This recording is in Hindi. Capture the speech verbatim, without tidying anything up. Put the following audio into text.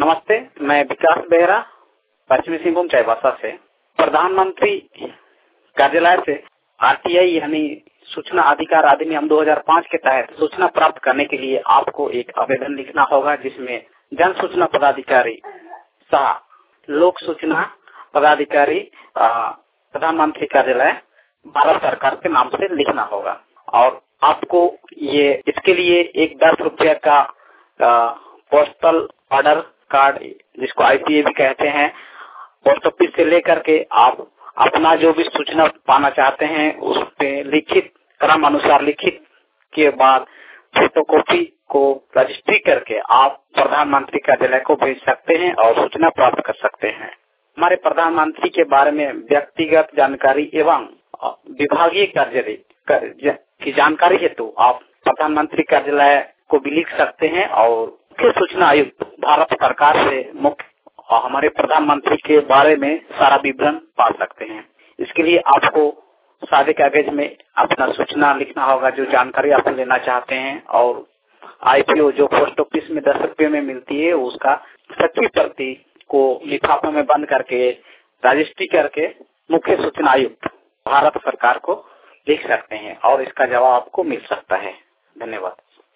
नमस्ते, मैं विकास बेहरा पश्चिमी सिंहभूम चाईबासा से। प्रधानमंत्री कार्यालय से आरटीआई यानी सूचना अधिकार अधिनियम दो हज़ार पाँच के तहत सूचना प्राप्त करने के लिए आपको एक आवेदन लिखना होगा, जिसमें जन सूचना पदाधिकारी सह लोक सूचना पदाधिकारी प्रधानमंत्री कार्यालय भारत सरकार के नाम से लिखना होगा। और आपको ये इसके लिए एक दस रुपये का पोस्टल ऑर्डर कार्ड, जिसको आईपीए भी कहते हैं, पोस्ट ऑफिस से लेकर के आप अपना जो भी सूचना पाना चाहते हैं उस पे लिखित क्रम अनुसार लिखित के बाद फोटोकॉपी को रजिस्ट्री करके आप प्रधानमंत्री कार्यालय को भेज सकते हैं और सूचना प्राप्त कर सकते हैं। हमारे प्रधानमंत्री के बारे में व्यक्तिगत जानकारी एवं विभागीय कार्य की जानकारी हेतु आप प्रधानमंत्री कार्यालय को भी लिख सकते हैं और मुख्य सूचना आयुक्त भारत सरकार से मुख्य हमारे प्रधानमंत्री के बारे में सारा विवरण पा सकते हैं। इसके लिए आपको सादे कागज में अपना सूचना लिखना होगा, जो जानकारी आप लेना चाहते हैं, और आईपीओ जो पोस्ट ऑफिस में दस रुपये में मिलती है उसका सच्ची प्रति को लिफाफे में बंद करके रजिस्ट्री करके मुख्य सूचना आयुक्त भारत सरकार को लिख सकते हैं और इसका जवाब आपको मिल सकता है। धन्यवाद।